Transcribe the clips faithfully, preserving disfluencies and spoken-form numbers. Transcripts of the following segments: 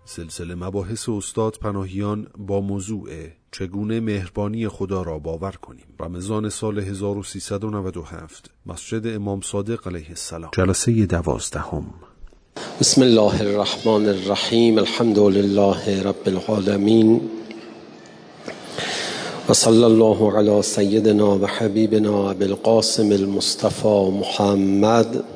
سلسله مباحث استاد پناهیان با موضوع چگونه مهربانی خدا را باور کنیم. رمضان سال هزار و سیصد و نود و هفت، مسجد امام صادق علیه السلام، جلسه دوازدهم. بسم الله الرحمن الرحیم. الحمد لله رب العالمین و صلی الله علی سیدنا و حبیبنا ابی القاسم المصطفى محمد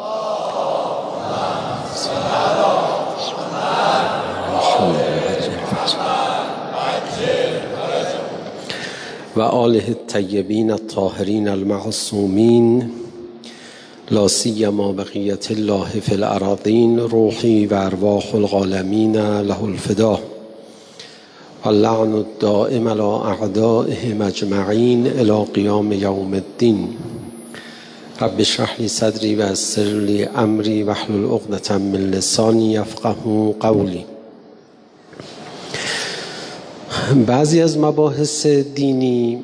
و آله الطیبین الطاهرین المعصومین، لا سیما بقیت الله فی الأراضین، روحی و ارواح العالمین له الفدا و اللعن الدائم علی اعدائهم اجمعین الی قیام یوم الدین. رب اشرح لی صدری و یسر لی امری واحلل عقدة من لسانی یفقهوا قولی. بعضی از مباحث دینی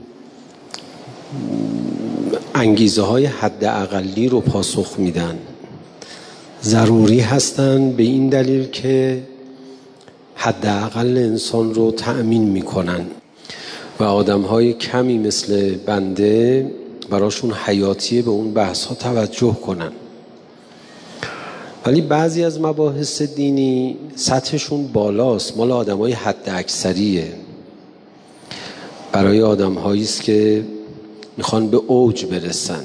انگیزه های حد اقلی رو پاسخ میدن، ضروری هستن به این دلیل که حد اقل انسان رو تأمین میکنن و آدم های کمی مثل بنده براشون حیاتیه به اون بحث ها توجه کنن. ولی بعضی از مباحث دینی سطحشون بالاست، مال آدم های حد اکثریه، برای آدم هایی است که میخوان به اوج برسن.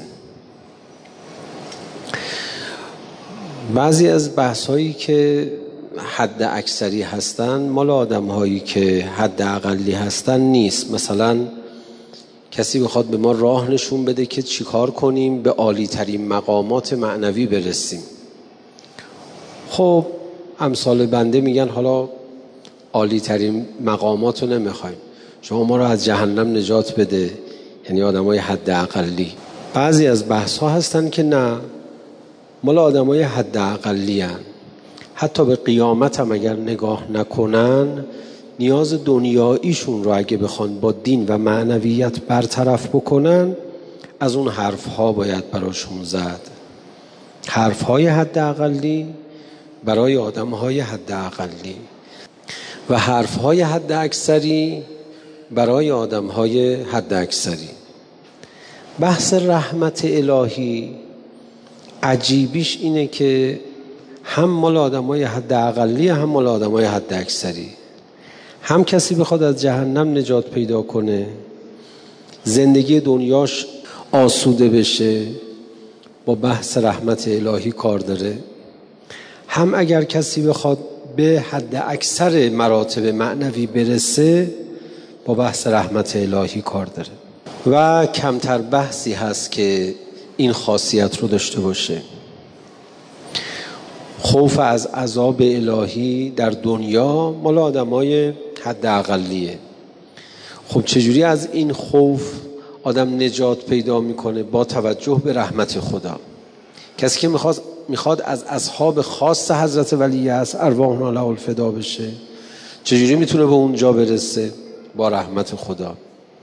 بعضی از بحث هایی که حد اکثری هستن مال آدم هایی که حد اقلی هستن نیست. مثلا کسی بخواد به ما راه نشون بده که چیکار کنیم به عالی ترین مقامات معنوی برسیم، خب امثال بنده میگن حالا عالی ترین مقامات رو نمیخوایم، شما ما رو از جهنم نجات بده، یعنی آدم های حد اقلی. بعضی از بحث ها هستن که نه، مال آدم های حد اقلی هن. حتی به قیامت هم اگر نگاه نکنن، نیاز دنیاییشون رو اگه بخوان با دین و معنویت برطرف بکنن، از اون حرف ها باید براشون زد. حرف های حد اقلی برای آدم های حد اقلی و حرف های حد اکثری برای آدم های حد اکثری. بحث رحمت الهی عجیبیش اینه که هم مال آدم های حد اقلی هم مال آدم های حد اکثری. هم کسی بخواد از جهنم نجات پیدا کنه، زندگی دنیاش آسوده بشه، با بحث رحمت الهی کار داره. هم اگر کسی بخواد به حد اکثر مراتب معنوی برسه، با بحث رحمت الهی کار داره. و کمتر بحثی هست که این خاصیت رو داشته باشه. خوف از عذاب الهی در دنیا مال آدمای حد اقلیه. خب چجوری از این خوف آدم نجات پیدا میکنه؟ با توجه به رحمت خدا. کسی که میخواد میخواد از اصحاب خاص حضرت ولی است، ارواحنا له الفدا بشه، چجوری میتونه به اونجا برسه؟ با رحمت خدا.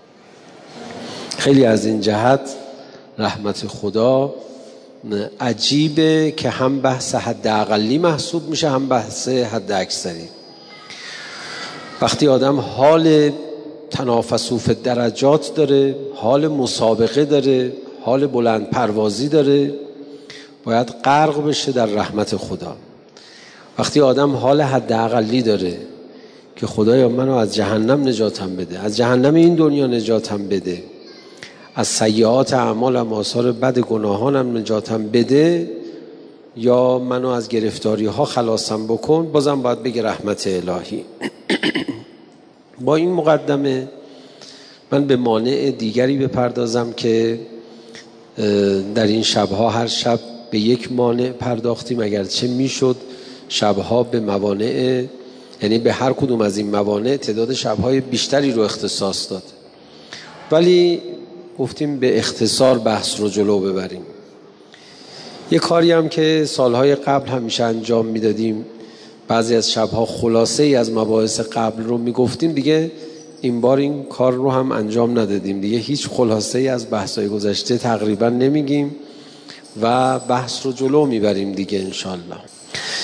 خیلی از این جهت رحمت خدا عجیبه که هم بحث حد اقلی محسوب میشه هم بحث حد اکثری. وقتی آدم حال تنافس فی درجات داره، حال مسابقه داره، حال بلند پروازی داره، باید غرق بشه در رحمت خدا. وقتی آدم حال حد اقلی داره که خدایا منو از جهنم نجاتم بده، از جهنم این دنیا نجاتم بده، از سیئات اعمالم آثار بد گناهانم نجاتم بده، یا منو از گرفتاری ها خلاصم بکن، بازم باید بگه رحمت الهی. با این مقدمه من به مانع دیگری بپردازم که در این شبها هر شب به یک مانع پرداختیم، اگرچه میشد شبها به موانع، یعنی به هر کدوم از این موانع تعداد شبهای بیشتری رو اختصاص داد، ولی گفتیم به اختصار بحث رو جلو ببریم. یه کاری هم که سالهای قبل همیشه انجام میدادیم، بعضی از شبها خلاصه ای از مباحث قبل رو میگفتیم، دیگه این بار این کار رو هم انجام ندادیم. دیگه هیچ خلاصه ای از بحث‌های گذشته تقریبا نمیگیم و بحث رو جلو میبریم دیگه انشالله.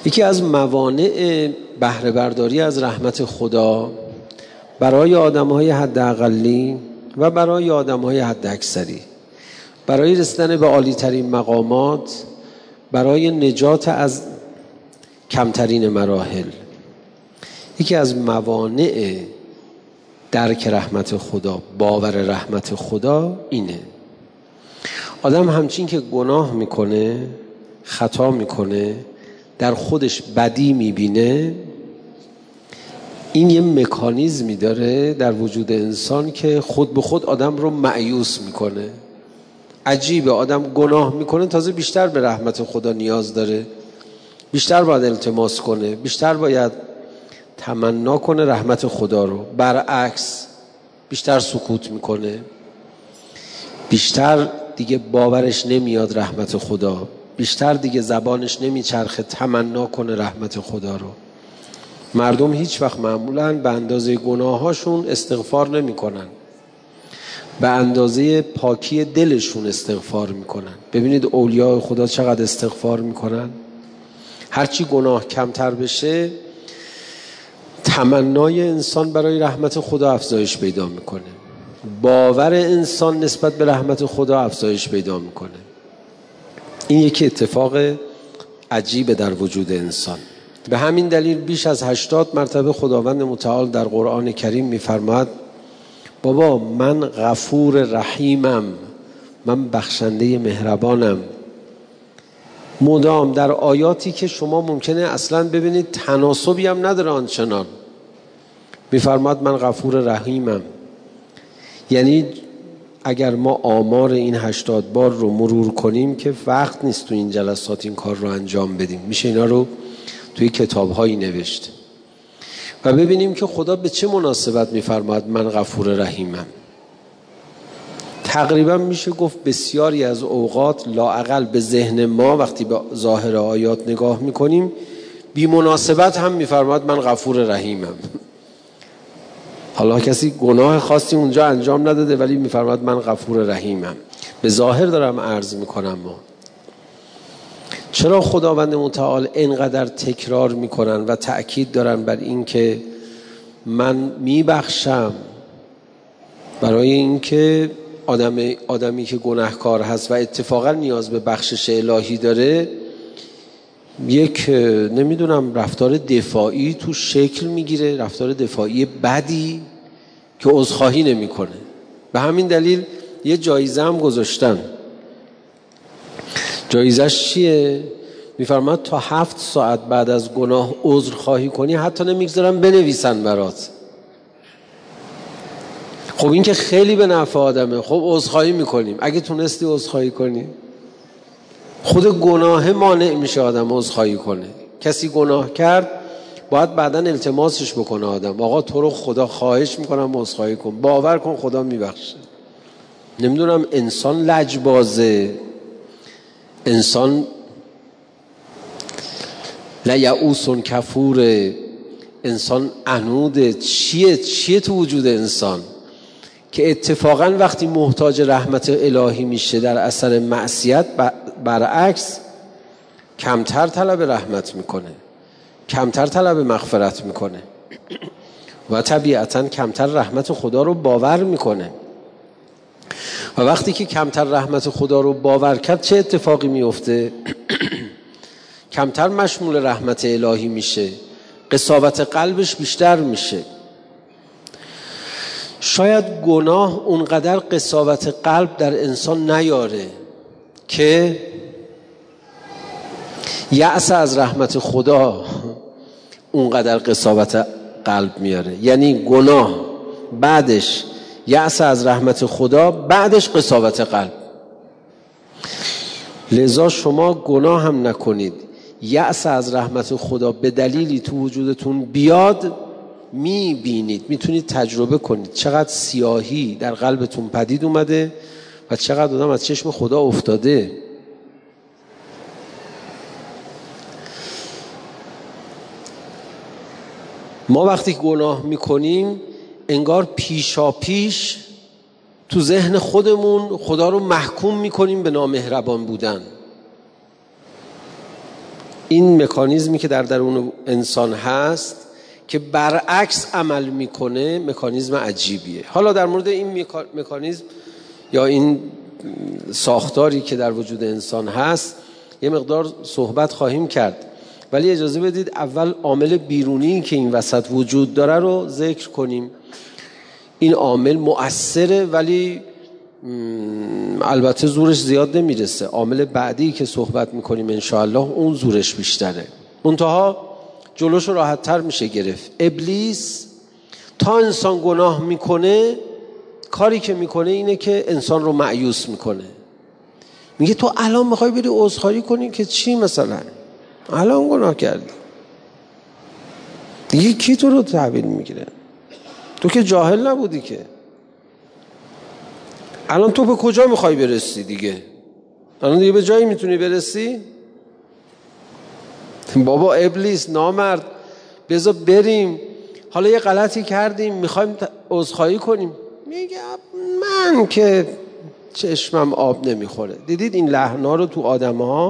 یکی از موانع بهره برداری از رحمت خدا برای آدم‌های حداقلی و برای آدم‌های حداکثری، برای رسیدن به عالی‌ترین مقامات، برای نجات از کمترین مراحل، یکی از موانع درک رحمت خدا، باور رحمت خدا اینه. آدم همچین که گناه میکنه، خطا میکنه، در خودش بدی میبینه، این یه مکانیزمی داره در وجود انسان که خود به خود آدم رو مایوس میکنه. عجیبه، آدم گناه میکنه تازه بیشتر به رحمت خدا نیاز داره، بیشتر باید التماس کنه، بیشتر باید تمنا کنه رحمت خدا رو. برعکس بیشتر سکوت میکنه، بیشتر دیگه باورش نمیاد رحمت خدا، بیشتر دیگه زبانش نمیچرخه تمنا کنه رحمت خدا رو. مردم هیچ وقت معمولاً به اندازه گناهاشون استغفار نمی کنن، به اندازه پاکی دلشون استغفار میکنن. ببینید اولیاء خدا چقدر استغفار میکنن. هرچی گناه کمتر بشه تمنای انسان برای رحمت خدا افزایش پیدا میکنه، باور انسان نسبت به رحمت خدا افزایش پیدا میکنه. این یکی اتفاق عجیبه در وجود انسان. به همین دلیل بیش از هشتاد مرتبه خداوند متعال در قرآن کریم میفرماید بابا من غفور رحیمم، من بخشنده مهربانم. مدام در آیاتی که شما ممکنه اصلا ببینید تناسبی هم نداره آنچنان میفرماید من غفور رحیمم. یعنی اگر ما آمار این هشتاد بار رو مرور کنیم که وقت نیست تو این جلسات این کار رو انجام بدیم، میشه اینا رو توی کتاب‌هایی نوشت و ببینیم که خدا به چه مناسبت میفرماید من غفور رحیمم. تقریبا میشه گفت بسیاری از اوقات لااقل به ذهن ما وقتی به ظاهر آیات نگاه میکنیم بی مناسبت هم میفرماید من غفور رحیمم. حالا کسی گناه خاصی اونجا انجام نداده ولی میفرماید من غفور رحیمم. به ظاهر دارم عرض میکنم ما چرا خداوند متعال اینقدر تکرار میکنن و تأکید دارن بر این که من میبخشم، برای این که آدم آدمی که گناهکار هست و اتفاقا نیاز به بخشش الهی داره یک نمیدونم رفتار دفاعی تو شکل میگیره، رفتار دفاعی بدی که عذرخواهی نمیکنه. به همین دلیل یه جایزه هم گذاشتن. جایزش چیه؟ میفرماد تا هفت ساعت بعد از گناه عذرخواهی کنی حتی نمیگذارن بنویسن برات. خب این که خیلی به نفع آدمه. خب عذرخواهی میکنیم، اگه تونستی عذرخواهی کنی. خود گناه مانع میشه آدم عذرخواهی کنه. کسی گناه کرد باید بعداً التماسش بکنه آدم، آقا تو رو خدا خواهش میکنم عذرخواهی کن، باور کن خدا میبخشه. نمیدونم انسان لجبازه، انسان لیعوس کفور، انسان عنوده. چیه چیه تو وجود انسان که اتفاقا وقتی محتاج رحمت الهی میشه در اثر معصیت برعکس کمتر طلب رحمت میکنه، کمتر طلب مغفرت میکنه و طبیعتا کمتر رحمت خدا رو باور میکنه. و وقتی که کمتر رحمت خدا رو باور کرد چه اتفاقی میفته؟ کمتر مشمول رحمت الهی میشه، قساوت قلبش بیشتر میشه. شاید گناه اونقدر قساوت قلب در انسان نیاره که یأس از رحمت خدا اونقدر قساوت قلب میاره. یعنی گناه بعدش یأس از رحمت خدا، بعدش قساوت قلب. لذا شما گناه هم نکنید، یأس از رحمت خدا به دلیلی تو وجودتون بیاد میبینید، میتونید تجربه کنید چقدر سیاهی در قلبتون پدید اومده و چقدر آدم از چشم خدا افتاده. ما وقتی گناه میکنیم انگار پیشا پیش تو ذهن خودمون خدا رو محکوم میکنیم به نامهربان بودن. این مکانیزمی که در درون انسان هست که برعکس عمل میکنه مکانیزم عجیبیه. حالا در مورد این مکانیزم یا این ساختاری که در وجود انسان هست یه مقدار صحبت خواهیم کرد، ولی اجازه بدید اول عامل بیرونی که این وسط وجود داره رو ذکر کنیم. این عامل مؤثره ولی البته زورش زیاد نمیرسه. عامل بعدی که صحبت میکنیم انشاءالله اون زورش بیشتره، منتها جلوش راحت تر میشه گرفت. ابلیس تا انسان گناه میکنه کاری که میکنه اینه که انسان رو مایوس میکنه. میگه تو الان میخوای بری عذرخواهی کنی که چی؟ مثلا الان گناه کردی دیگه کی تو رو تحویل میگیره؟ تو که جاهل نبودی که. الان تو به کجا میخوای برسی دیگه؟ الان دیگه به جایی میتونی برسی؟ بابا ابلیس نامرد بذار بریم، حالا یه غلطی کردیم میخوایم عذرخواهی کنیم. میگه من که چشمم آب نمیخوره. دیدید این لحنا رو تو آدم ها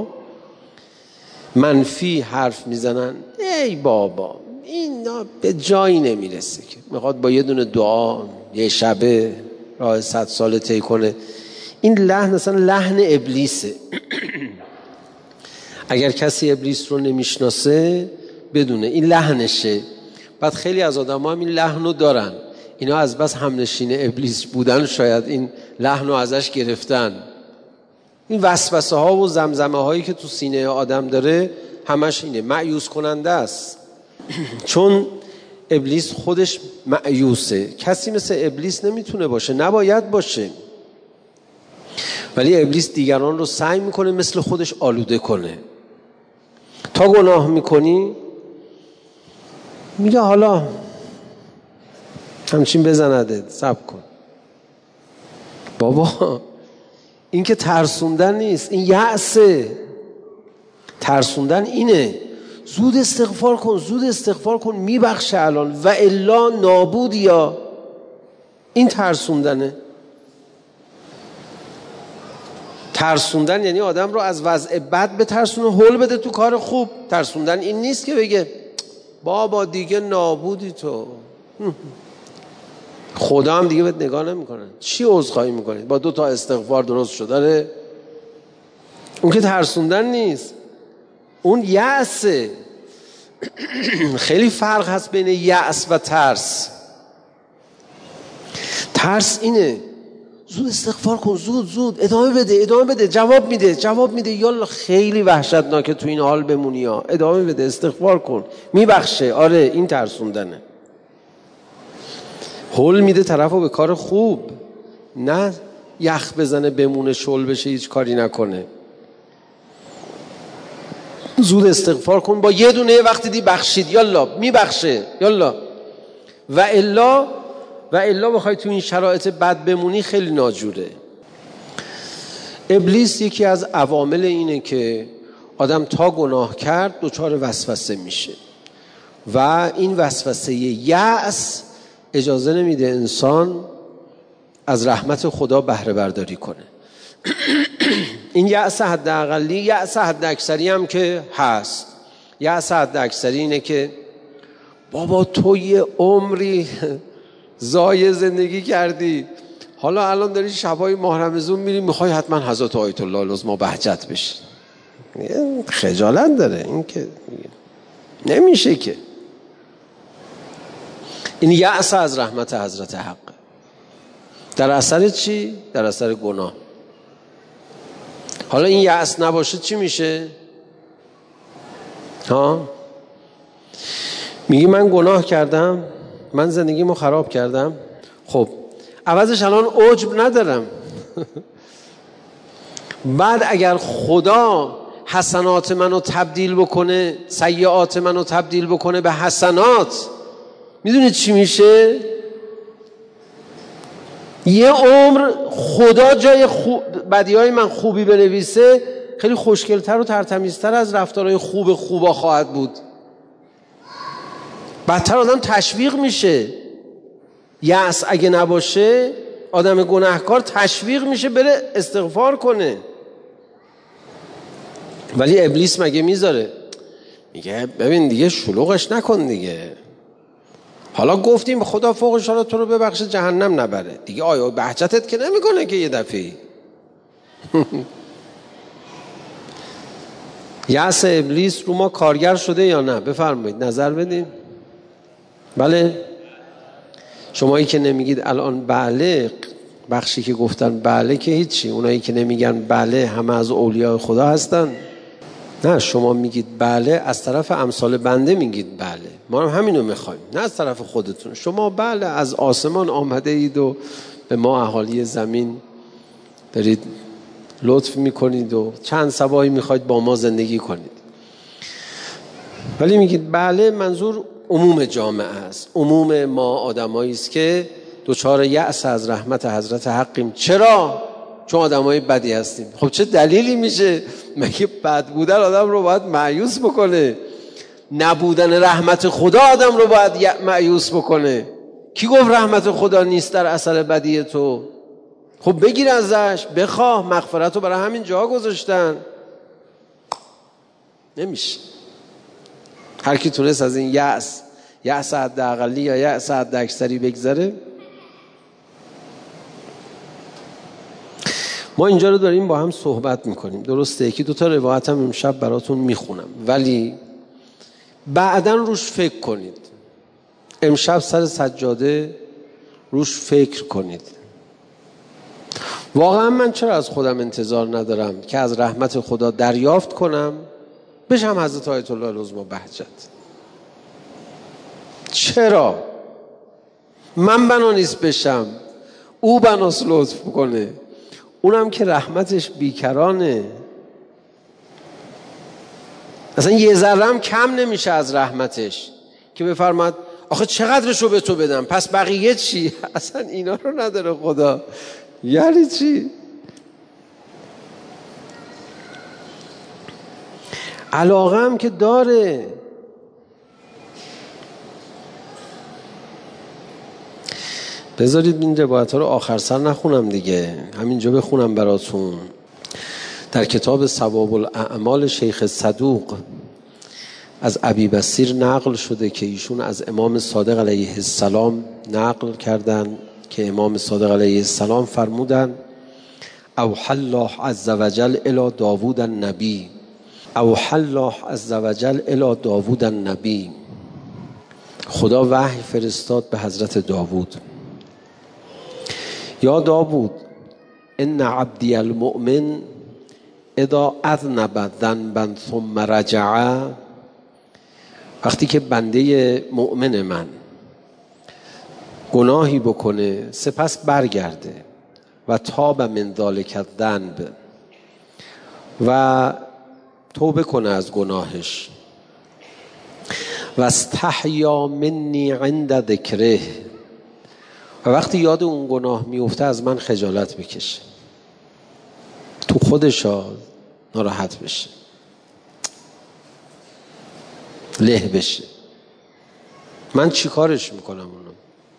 منفی حرف میزنن، ای بابا این به جایی نمیرسه که میخواد با یه دونه دعا یه شبه راه صد ساله طی کنه. این لحن اصلا لحن ابلیسه. اگر کسی ابلیس رو نمیشناسه بدونه این لحنشه. بعد خیلی از آدم ها هم این لحن رو دارن، اینا از بس همنشین ابلیس بودن شاید این لحن رو ازش گرفتن. این وسوسه ها و زمزمه هایی که تو سینه آدم داره همش اینه، مایوس کننده است. چون ابلیس خودش مایوسه. کسی مثل ابلیس نمیتونه باشه، نباید باشه، ولی ابلیس دیگران رو سعی میکنه مثل خودش آلوده کنه. تا گناه میکنی میگه حالا همچین بزنده صبر کن. بابا این که ترسوندن نیست، این یأسه. ترسوندن اینه زود استغفار کن، زود استغفار کن میبخشه الان و الا نابود. یا این ترسوندنه. ترسوندن یعنی آدم رو از وضع بد بترسونه، هول بده تو کار خوب. ترسوندن این نیست که بگه بابا دیگه نابودی تو، خدا هم دیگه بهت نگاه نمیکنه، چی عذرخواهی میکنی؟ با دو تا استغفار درست شد. داره اون که ترسوندن نیست، اون یأسه. خیلی فرق هست بین یأس و ترس. ترس اینه زود استغفار کن، زود زود ادامه بده ادامه بده، جواب میده جواب میده، یالا خیلی وحشتناکه تو این حال بمونی ها، ادامه بده استغفار کن میبخشه. آره این ترسوندنه. هول میده طرفو به کار خوب، نه یخ بزنه بمونه شل بشه هیچ کاری نکنه. زود استغفار کن، با یه دونه وقتی دی بخشید یالا میبخشه یالا. و الا و الا بخوای تو این شرایط بد بمونی خیلی ناجوره. ابلیس یکی از عوامل اینه که آدم تا گناه کرد دچار وسوسه میشه و این وسوسه یأس اجازه نمیده انسان از رحمت خدا بهره برداری کنه. این یأس حداقلی، یأس حد اکثری هم که هست. یأس حد اکثری اینه که بابا تو یه عمری ضایع زندگی کردی، حالا الان داری شبای ماه رمضان میری میخوای حتما حضرت آیت الله العظمی بهجت بشی. خجالت داره این که نمیشه که. این یأس از رحمت حضرت حق. در اثر چی؟ در اثر گناه. حالا این یأس نباشه چی میشه؟ ها؟ میگی من گناه کردم، من زندگیمو خراب کردم، خب عوضش الان عجب ندارم. بعد اگر خدا حسنات منو تبدیل بکنه، سیئات منو تبدیل بکنه به حسنات، میدونید چی میشه؟ یه عمر خدا جای خوب بدیهای من خوبی بنویسه خیلی خوشگلتر و ترتمیزتر از رفتارهای خوب خوبا خواهد بود. بدتر آدم تشویق میشه. یأس اگه نباشه آدم گناهکار تشویق میشه بره استغفار کنه. ولی ابلیس مگه میذاره؟ میگه ببین دیگه شلوغش نکن دیگه، حالا گفتیم خدا فوقش حالا تو رو ببخشه جهنم نبره دیگه، آیا بهجتت که نمیکنه که یه دفعه. یأس ابلیس رو ما کارگر شده یا نه؟ بفرمایید نظر بدیم. بله، شمایی که نمیگید الان بله، بخشی که گفتن بله که هیچی، اونایی که نمیگن بله همه از اولیاء خدا هستن. نه، شما میگید بله از طرف امثال بنده میگید بله، ما هم همینو میخوایم، نه از طرف خودتون. شما بله از آسمان آمده اید و به ما اهالی زمین دارید لطف میکنید و چند صباحی میخواید با ما زندگی کنید، ولی میگید بله، منظور عموم جامعه است، عموم ما آدمایی است که دوچار یأس از رحمت حضرت حقیم. چرا؟ چون آدمای بدی هستیم. خب چه دلیلی میشه؟ مگه بد بودن آدم رو باید مایوس بکنه؟ نبودن رحمت خدا آدم رو باید مایوس بکنه؟ کی گفت رحمت خدا نیست در اثر بدی تو؟ خب بگیر ازش، بخواه، مغفرت رو برای همین جا گذاشتن. نمیشه. هر کی تونست از این یأس، یأس حداقلی یا یأس حداکثری بگذره. ما اینجا رو داریم با هم صحبت میکنیم، درسته؟ یکی دو تا روایت هم امشب براتون میخونم، ولی بعداً روش فکر کنید. امشب سر سجاده روش فکر کنید. واقعا من چرا از خودم انتظار ندارم که از رحمت خدا دریافت کنم بشم حضرت آیت الله العظمی بهجت؟ چرا؟ من بنا نیست بشم، او بناست لطف کنه، اونم که رحمتش بیکرانه. اصلا یه ذره هم کم نمیشه از رحمتش که بفرماد آخه چقدرشو به تو بدم پس بقیه چی؟ اصلا اینا رو نداره خدا. یعنی چی؟ علاقه هم که داره. بذارید این روایت ها رو آخر سر نخونم دیگه، همینجا بخونم براتون. در کتاب ثواب الاعمال شیخ صدوق از ابی بصیر نقل شده که ایشون از امام صادق علیه السلام نقل کردن که امام صادق علیه السلام فرمودن اوحی الله عز وجل الی داوود النبی، اوحی الله عز وجل الی داوود النبی، خدا وحی فرستاد به حضرت داوود. یا داوود ان عبدی المؤمن اذا اذنب ذنبا ثم رجع، وقتی که بنده مؤمن من گناهی بکنه سپس برگرده و تاب من ذلک الذنب و توبه کنه از گناهش و استحیا منی عند ذکره، و وقتی یاد اون گناه میفته از من خجالت بکشه، تو خودش ناراحت بشه، له بشه، من چی کارش میکنم؟ اونو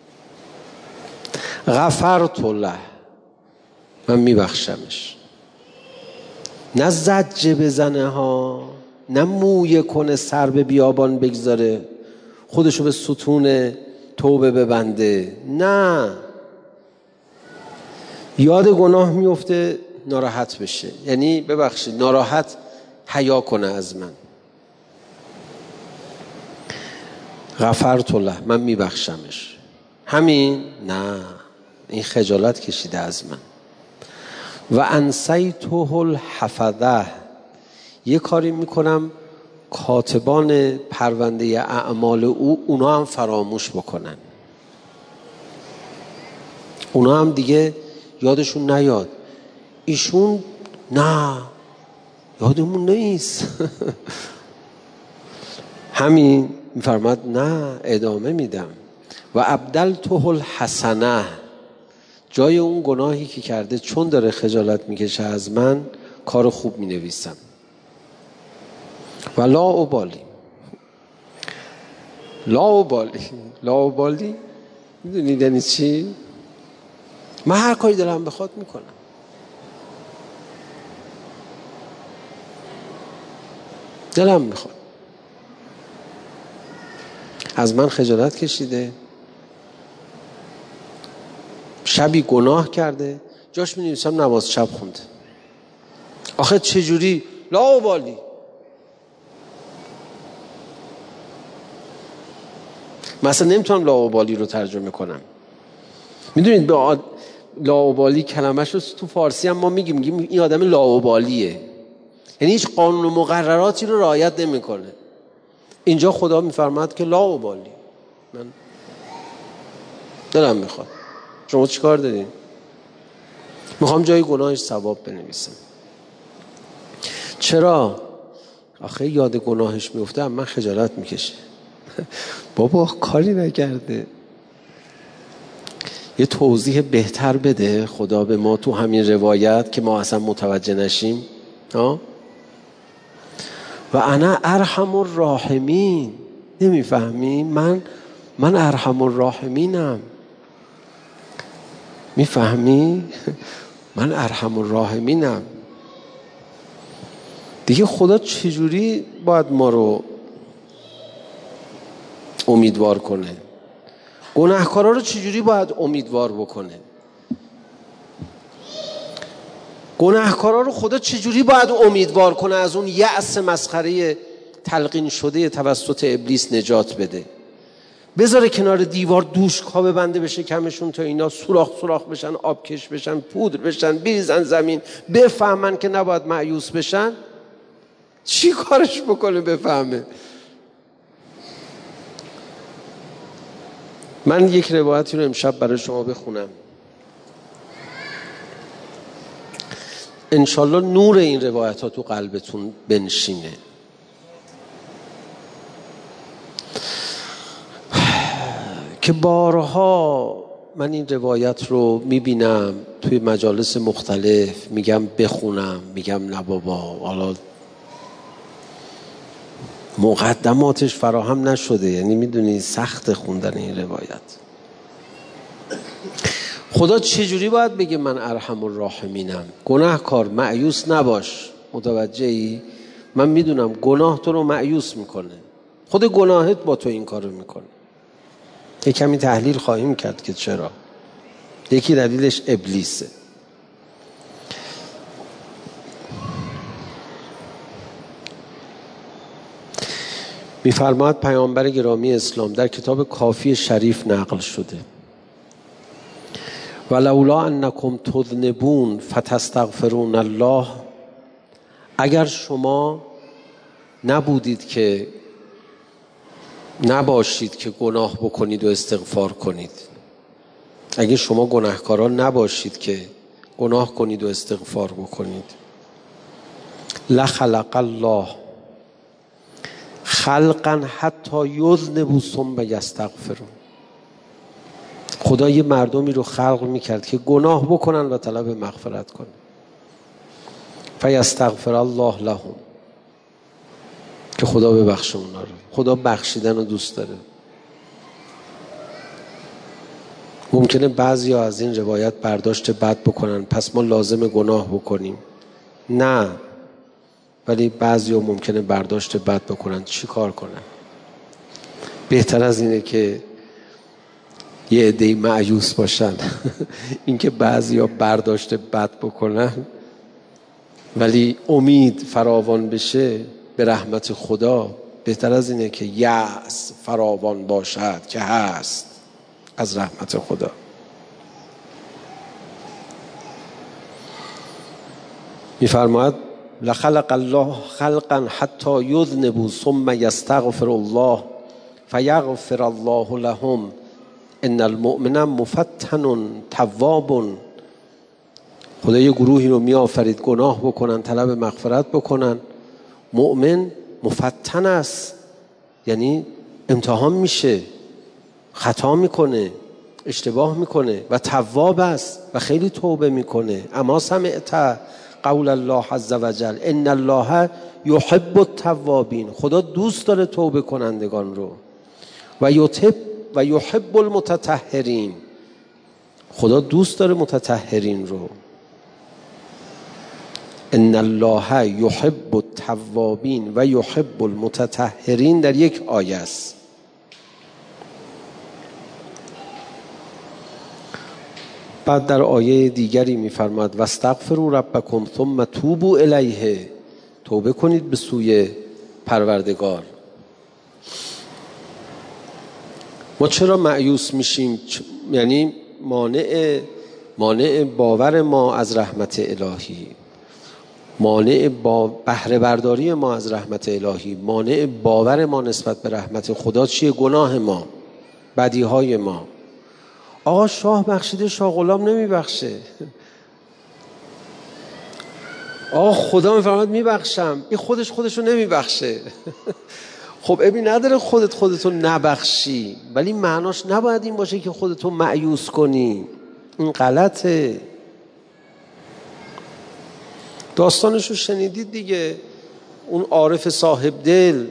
غفرت له، من میبخشمش. نه زجه بزنه ها، نه مویه کنه سر به بیابان بگذاره خودشو به ستون توبه ببنده، نه، یاد گناه میفته ناراحت بشه، یعنی ببخشید ناراحت حیا کنه از من. غفرت له، من میبخشمش. همین؟ نه، این خجالت کشیده از من. و انسیته الحفظه، یه کاری میکنم کاتبان پرونده اعمال او اونا هم فراموش بکنن، اونا هم دیگه یادشون نیاد. ایشون نه، یادمون نیست. همین میفرماد نه، ادامه میدم. و ابدلته الحسنه، جای اون گناهی که کرده چون داره خجالت میکشه از من کار خوب مینویسم. و لا ابالی، لا ابالی، لا ابالی میدونید یعنی چی؟ من هر کاری دلم بخواد میکنم. دلم میخواد از من خجالت کشیده، شبی گناه کرده، جاش می نویسم نماز شب خونده. آخه چجوری؟ لاابالی. مثلا نمیتونم لاابالی رو ترجمه کنم. میدونید به آد... لاابالی کلمه‌ش رو تو فارسی هم ما میگیم میگیم این آدم لاابالیه، یعنی هیچ قانون و مقرراتی رو رعایت نمیکنه. اینجا خدا میفرماد که لاابالی، من دلم میخواد. شما چیکار دارین؟ میخوام جای گناهش ثواب بنویسم. چرا؟ آخه یاد گناهش میفته من خجالت میکشه. بابا کاری نکرده. یه توضیح بهتر بده خدا به ما تو همین روایت که ما اصلا متوجه نشیم. ها؟ و انا ارحم الراحمین. نمیفهمی؟ من من ارحم الراحمینم. میفهمی؟ من ارحم الراحمینم. دیگه خدا چجوری باید ما رو امیدوار کنه؟ گناهکارا رو چجوری باید امیدوار بکنه؟ گناهکارا رو خدا چجوری باید امیدوار کنه از اون یأس مسخره تلقین شده توسط ابلیس نجات بده؟ بذاره کنار دیوار دوشکا ببنده بشه کمشون تا اینا سوراخ سوراخ بشن، آبکش بشن، پودر بشن، بریزن زمین، بفهمن که نباید مایوس بشن؟ چی کارش بکنه بفهمه؟ من یک روایتی رو امشب برای شما بخونم، انشالله نور این روایت ها تو قلبتون بنشینه. که بارها من این روایت رو میبینم توی مجالس مختلف، میگم بخونم، میگم نه بابا حالا مقدماتش فراهم نشده، یعنی میدونی سخت خوندن این روایت. خدا چجوری باید بگه من ارحم الراحمینم؟ گناهکار مایوس نباش. متوجهی؟ من میدونم گناه تو رو مایوس میکنه، خود گناهت با تو این کار رو میکنه. یک کمی تحلیل خواهیم کرد که چرا. یکی دلیلش ابلیسه. میفرماد پیامبر گرامی اسلام در کتاب کافی شریف نقل شده ولولا انکم تذنبون فتستغفرون الله. اگر شما نبودید که نباشید که گناه بکنید و استغفار کنید، اگر شما گناهکاران نباشید که گناه کنید و استغفار بکنید، لخلق الله خلقا حتی یذنبوا ثم یستغفرون. خدا یه مردمی رو خلق میکرد که گناه بکنن و طلب مغفرت کنن. فیستغفر الله لهم، که خدا ببخشه اونا رو. خدا بخشیدن رو دوست داره. ممکنه بعضی ها از این روایت برداشت بد بکنن پس ما لازم گناه بکنیم. نه، ولی بعضی ها ممکنه برداشت بد بکنن. چی کار کنن؟ بهتر از اینه که یه عده‌ای مایوس باشن اینکه بعضی ها برداشت بد بکنن ولی امید فراوان بشه به رحمت خدا، بهتر از اینه که یأس فراوان باشد که هست از رحمت خدا. میفرماید لخلق الله خلقا حتی یذنبوا ثم یستغفر الله فیغفر الله لهم ان المؤمن مفتن تواب. خدا یه گروهی رو می آفرید گناه بکنن، طلب مغفرت بکنن. مؤمن مفتن است، یعنی امتحان میشه، خطا میکنه، اشتباه میکنه و تواب است و خیلی توبه میکنه. اما سمعت قول الله عز وجل ان الله یحب التوابین. خدا دوست داره توبه کنندگان رو. و یتب و یحب المتطهرین. خدا دوست داره متطهرین رو. ان الله یحب التوابین و یحب المتطهرین در یک آیه است. بعد در آیه دیگری می‌فرماد واستغفروا ربکم ثم توبوا الیه، توبه کنید به سوی پروردگار. ما چرا مایوس میشیم؟ یعنی مانع مانع باور ما از رحمت الهی، مانع با بهره برداری ما از رحمت الهی، مانع باور ما نسبت به رحمت خدا چیه؟ گناه ما، بدیهای ما. آقا شاه بخشیده، شاه غلام نمیبخشه. آقا خدا میفرماد میبخشم، این خودش خودشو نمیبخشه. خب ابی نداره خودت خودتو نبخشی، ولی معناش نباید این باشه که خودتو مایوس کنی. این غلطه. داستانشو شنیدید دیگه، اون عارف صاحب دل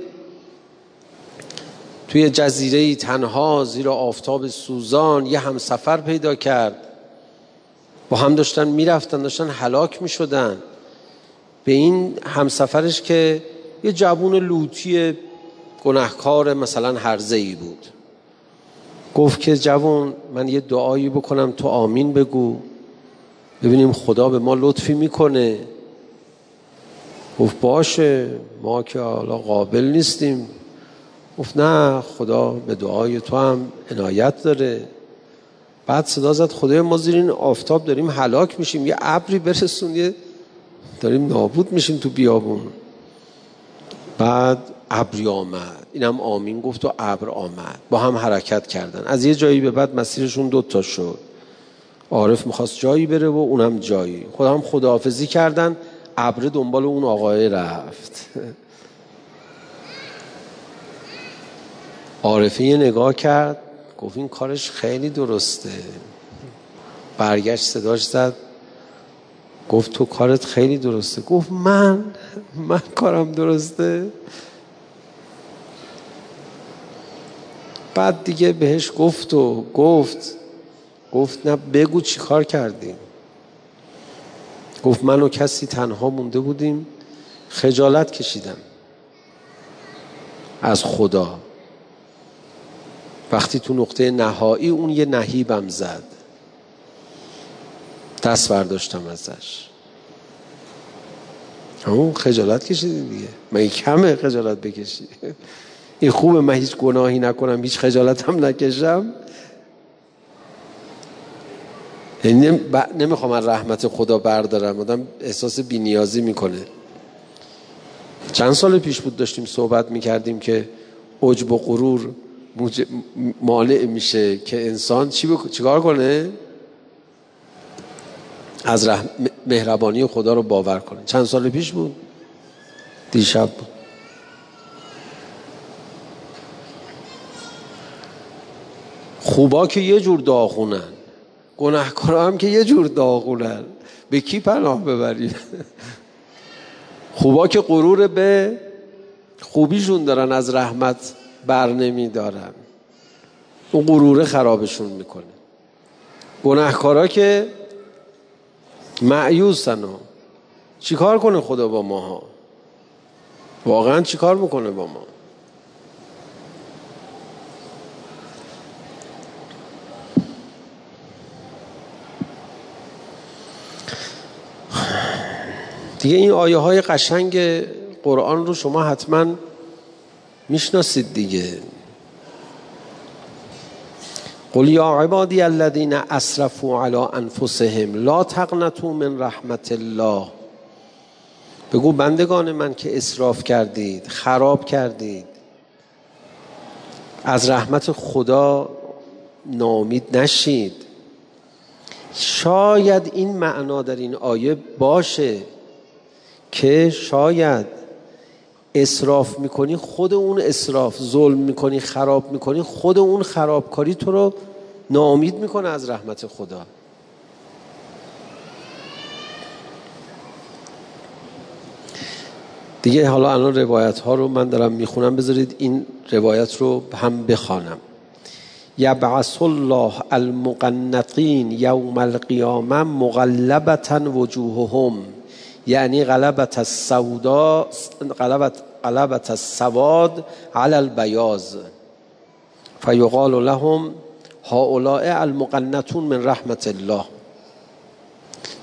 توی جزیره‌ای تنها زیر آفتاب سوزان یه همسفر پیدا کرد، با هم داشتن میرفتن، داشتن هلاک میشدن. به این همسفرش که یه جوون لوطی گناهکار مثلا هرزه‌ای بود، گفت که جوون من یه دعایی بکنم تو آمین بگو ببینیم خدا به ما لطفی میکنه. گفت باشه، ما که حالا قابل نیستیم. گفت نه، خدا به دعای تو هم عنایت داره. بعد صدا زد خدای ما زیر این آفتاب داریم هلاک میشیم، یه ابری برسون، یه داریم نابود میشیم تو بیابون. بعد ابری آمد، اینم آمین گفت و ابر آمد، با هم حرکت کردن. از یه جایی به بعد مسیرشون دوتا شد. عارف میخواست جایی بره و اونم جایی، خدا هم خداحافظی کردن. ابر دنبال اون آقای رفت. عارفه یه نگاه کرد، گفت این کارش خیلی درسته. برگشت صداش زد، گفت تو کارت خیلی درسته. گفت من من کارم درسته؟ بعد دیگه بهش گفت و گفت گفت نه بگو چی کار کردیم. گفت من و کسی تنها مونده بودیم، خجالت کشیدم از خدا. وقتی تو نقطه نهایی اون یه نهیبم زد، دست برداشتم ازش. اون خجالت کشیدی دیگه، من کمه خجالت بکشی؟ این خوبه من هیچ گناهی نکنم، هیچ خجالت هم نکشم. یعنی نمیخوام از رحمت خدا بردارم، آدم احساس بی‌نیازی میکنه. چند سال پیش بود داشتیم صحبت میکردیم که عجب و غرور مانع میشه که انسان چی بک... چیکار کنه؟ از رح... مهربانی خدا رو باور کنه. چند سال پیش بود؟ دیشب بود. خوبا که یه جور داغونن، گناهکارا هم که یه جور داغونن. به کی پناه ببرید؟ خوبا که غرور به خوبیشون دارن، از رحمت بر نمی دارن، اون غروره خرابشون میکنه. گناهکارا که مایوسن. و چی کار کنه خدا با ماها؟ واقعا چی کار میکنه با ما؟ دیگه این آیه های قشنگ قرآن رو شما حتما میشناسید دیگه. قل یا عبادی الذین اسرفوا علی انفسهم لا تقنطوا من رحمت الله. بگو بندگان من که اسراف کردید، خراب کردید، از رحمت خدا ناامید نشید. شاید این معنا در این آیه باشه که شاید اسراف میکنی، خود اون اسراف، ظلم میکنی، خراب میکنی، خود اون خرابکاری تو رو ناامید میکنه از رحمت خدا. دیگه حالا الان روایت ها رو من دارم میخونم، بذارید این روایت رو هم بخوانم. یبعث الله المقنطین یوم القیامه مغلبة وجوههم، یعنی غلبت السودا غلبت غلبت السواد علی البیاض فیقال لهم هؤلاء المقنطون من رحمت الله.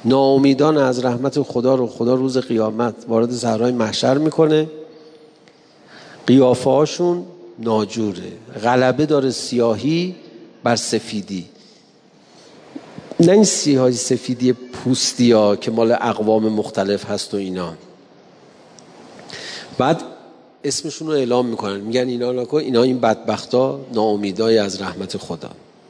ناامیدان از رحمت خدا رو خدا روز قیامت وارد صحرای محشر میکنه. قیافه هاشون ناجوره، غلبه داره سیاهی بر سفیدی. نه این سیاهی سفیدی پوستی ها که مال اقوام مختلف هست و اینا. بعد اسمشون رو اعلام میکنن، میگن اینا نکن، اینا این بدبختا ناامیدای از رحمت خدا.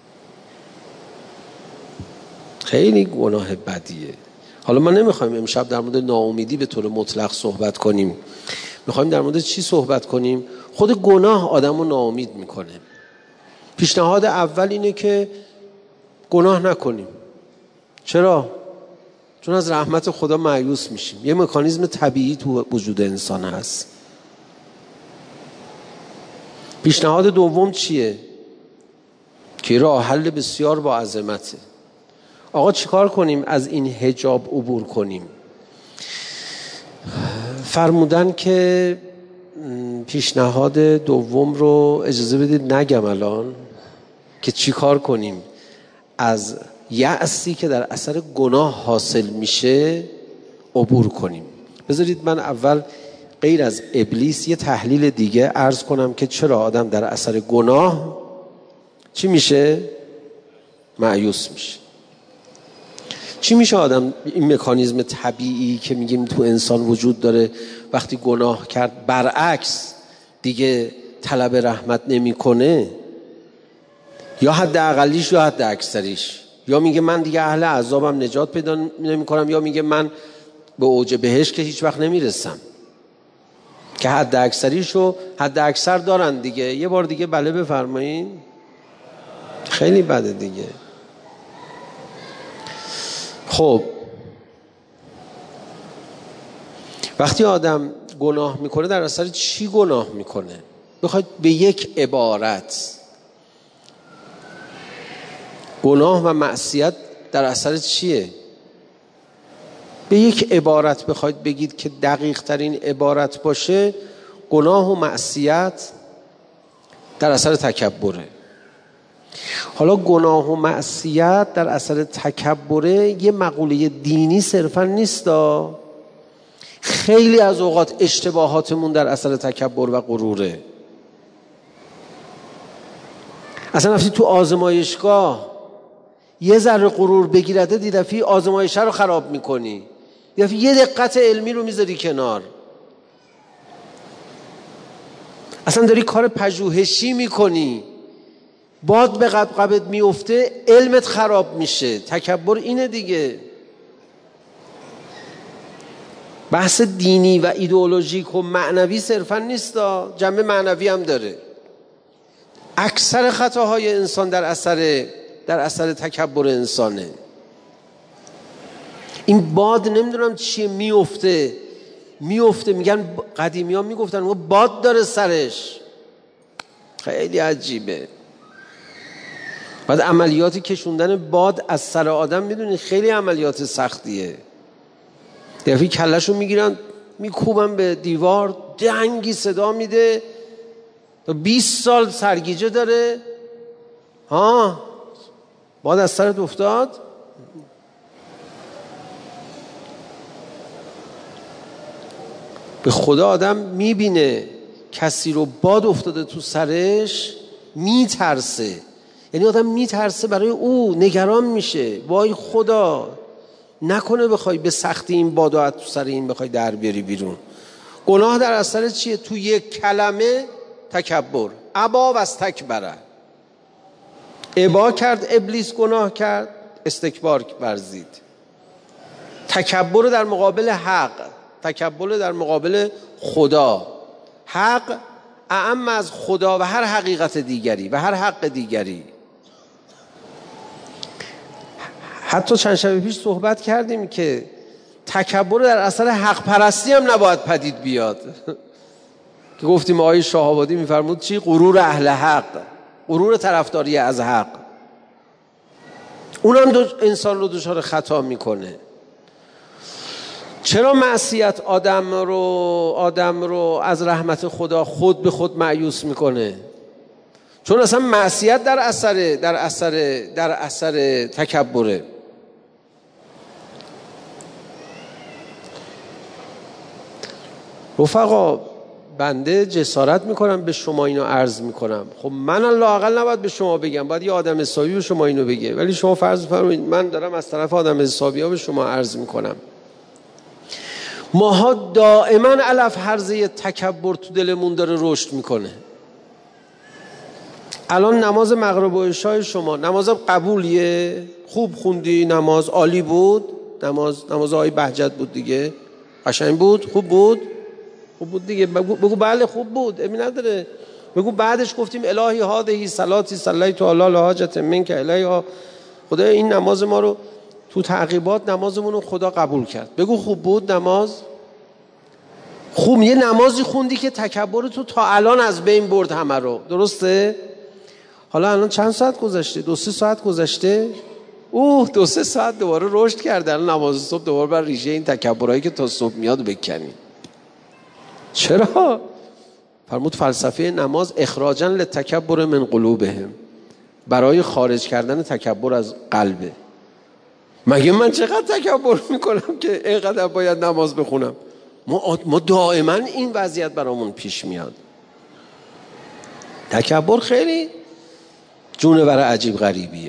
خیلی گناه بدیه. حالا ما نمیخوایم امشب در مورد ناامیدی به طور مطلق صحبت کنیم. میخوایم در مورد چی صحبت کنیم؟ خود گناه آدمو ناامید میکنه. پیشنهاد اول اینه که گناه نکنیم. چرا؟ چون از رحمت خدا مایوس میشیم. یه مکانیزم طبیعی تو وجود انسان هست. پیشنهاد دوم چیه؟ که راه حل بسیار با عظمته. آقا چیکار کنیم از این حجاب عبور کنیم؟ فرمودن که پیشنهاد دوم رو اجازه بدید نگم الان، که چیکار کنیم از یأسی که در اثر گناه حاصل میشه عبور کنیم. بذارید من اول غیر از ابلیس یه تحلیل دیگه عرض کنم که چرا آدم در اثر گناه چی میشه؟ مایوس میشه. چی میشه آدم این مکانیزم طبیعی که میگیم تو انسان وجود داره وقتی گناه کرد برعکس دیگه طلب رحمت نمیکنه، یا حد اقلیش یا حد اکثریش، یا میگه من دیگه اهل عذابم نجات پیدا نمیکنم، یا میگه من به اوج بهشت که هیچ وقت نمیرسم. که حد اکثریشو حد اکثر دارن دیگه. یه بار دیگه بله بفرمایین. خیلی بده دیگه. خب وقتی آدم گناه میکنه در اثر چی گناه میکنه؟ بخواید به یک عبارت، گناه و معصیت در اثر چیه؟ به یک عبارت بخواید بگید که دقیق ترین عبارت باشه، گناه و معصیت در اثر تکبره. حالا گناه و معصیت در اثر تکبره یه مقوله دینی صرفا نیستا. خیلی از اوقات اشتباهاتمون در اثر تکبر و غروره. اصلا رفتی تو آزمایشگاه یه ذره غرور بگیرده دیدفی آزمایشه رو خراب میکنی، دیدفی یه دقت علمی رو میذاری کنار، اصلا داری کار پژوهشی میکنی، باد به قبقبت میفته علمت خراب میشه. تکبر اینه دیگه. بحث دینی و ایدئولوژیک و معنوی صرفا نیستا، جنبه معنوی هم داره. اکثر خطاهای انسان در اثر در اثر تکبر انسانه. این باد نمیدونم چیه میفته میفته میگن قدیمی ها میگفتن و باد داره سرش. خیلی عجیبه. بعد عملیاتی کشوندن باد از سر آدم میدونی خیلی عملیات سختیه. دفعی کلشو میگیرن میکوبن به دیوار، دنگی صدا میده، بیست سال سرگیجه داره. ها باد از سرت افتاد. به خدا آدم میبینه کسی رو باد افتاده تو سرش میترسه. یعنی آدم میترسه برای او، نگران میشه. وای خدا نکنه بخوای به سختی این بادو تو سر این بخوای در بیاری بیرون. گناه در اثر چیه؟ تو یک کلمه تکبر. ابا و استکبره. ابا کرد ابلیس، گناه کرد، استکبار ورزید. تکبر در مقابل حق، تکبر در مقابل خدا. حق اعم از خدا و هر حقیقت دیگری و هر حق دیگری. حتی چند شب پیش صحبت کردیم که تکبر در اثر حق پرستی هم نباید پدید بیاد. که گفتیم آقای شاه‌آبادی میفرمود چی؟ غرور اهل حق، غرور طرفداری از حق. اونم دو انسان رو دچار خطا میکنه. چرا معصیت آدم رو آدم رو از رحمت خدا خود به خود مایوس میکنه؟ چون اصلا معصیت در اثر در اثر در اثر تکبره. رفقا بنده جسارت میکنم به شما اینو عرض میکنم. خب من لااقل نباید به شما بگم، باید یه آدم حسابی به شما اینو بگه، ولی شما فرض فرمایید من دارم از طرف آدم حسابی ها به شما عرض میکنم. ماها دائما علف هرزه تکبر تو دلمون داره رشد میکنه. الان نماز مغرب و عشای شما نماز قبولیه، خوب خوندی، نماز عالی بود، نماز نماز آقای بهجت بود دیگه، قشنگ بود، خوب بود، خوب بود دیگه، بگو, بگو بله خوب بود، امی نداره، بگو بعدش گفتیم الهی هادهی صلاتی صلیت علی لحاجت منک الیها، خدا این نماز ما رو تو تعقیبات نمازمون رو خدا قبول کرد، بگو خوب بود نماز. خوب یه نمازی خوندی که تکبر تو تا الان از بین برد همه رو، درسته؟ حالا الان چند ساعت گذشته؟ دو سه ساعت گذشته؟ اوه دو سه ساعت دوباره رشد کرده، الان نماز صبح دوباره بر ریشه این تکبرایی که تا صبح میاد بکنی. چرا؟ فرمود فلسفه نماز اخراجا للتکبر من قلوبهم، برای خارج کردن تکبر از قلبه. مگه من چقدر تکبر میکنم که اینقدر باید نماز بخونم؟ ما ما دائما این وضعیت برامون پیش میاد. تکبر خیلی جونور عجیب غریبیه.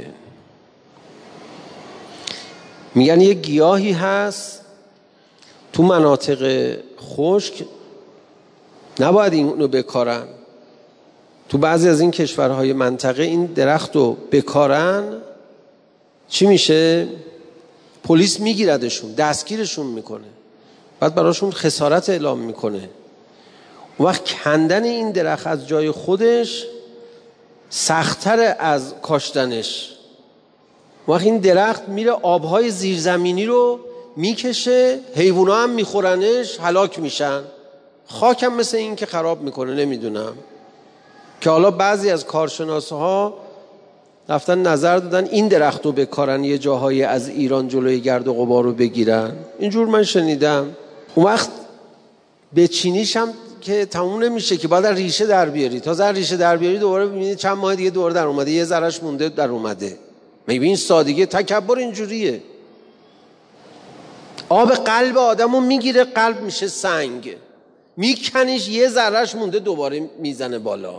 میگن یه گیاهی هست تو مناطق خشک نباید اینو بکارن، تو بعضی از این کشورهای منطقه این درخت رو بکارن چی میشه؟ پلیس میگیردشون، دستگیرشون میکنه، بعد براشون خسارت اعلام میکنه. اون وقت کندن این درخت از جای خودش سخت‌تر از کاشتنش. اون وقت این درخت میره آبهای زیرزمینی رو میکشه، حیوونا هم میخورنش، هلاک میشن. خاک هم مثل این که خراب میکنه. نمیدونم که حالا بعضی از کارشناسها رفتن نظر دادن این درخت رو بکارن یه جاهایی از ایران جلوی گرد و غبار رو بگیرن، اینجور من شنیدم. اون وقت به چینیش هم که تموم نمیشه که باید ریشه در بیاری، تا زر ریشه در بیاری دوباره ببینید چند ماه دیگه دوباره در اومده، یه ذرهش مونده در اومده. میبین سادگی تکبر اینجوریه. آب قلب آدمو میگیره، قلب میشه سنگ، میکنیش، یه ذرهش مونده دوباره میزنه بالا.